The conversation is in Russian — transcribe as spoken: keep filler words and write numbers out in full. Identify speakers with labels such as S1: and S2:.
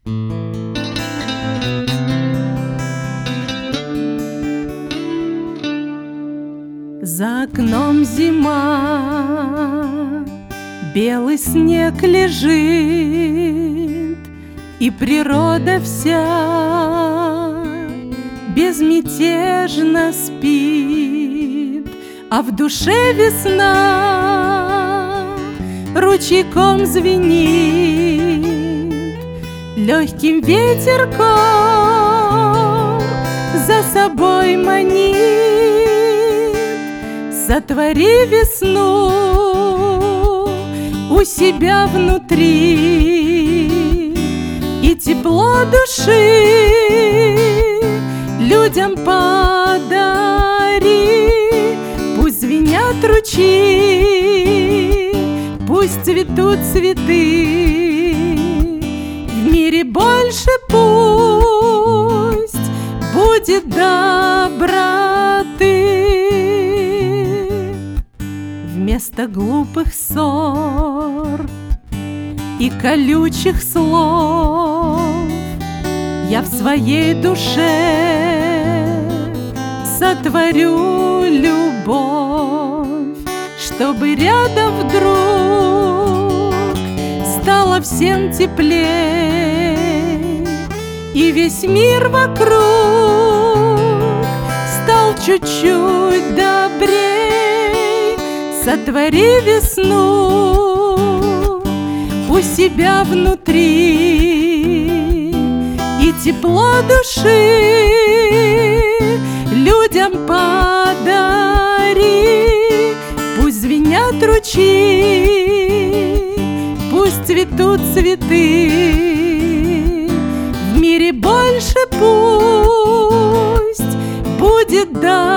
S1: За окном зима, белый снег лежит, и природа вся безмятежно спит, а в душе весна ручейком звенит, легким ветерком за собой манит. Сотвори весну у себя внутри, и тепло души людям подари. Пусть звенят ручьи, пусть цветут цветы, в мире больше пусть будет доброты. Вместо глупых ссор и колючих слов я в своей душе сотворю любовь, чтобы рядом вдруг стало всем теплей, и весь мир вокруг стал чуть-чуть добрей. Сотвори весну у себя внутри, и тепло души людям подари. Пусть звенят ручьи, пусть цветут цветы, в мире больше пусть будет доброты.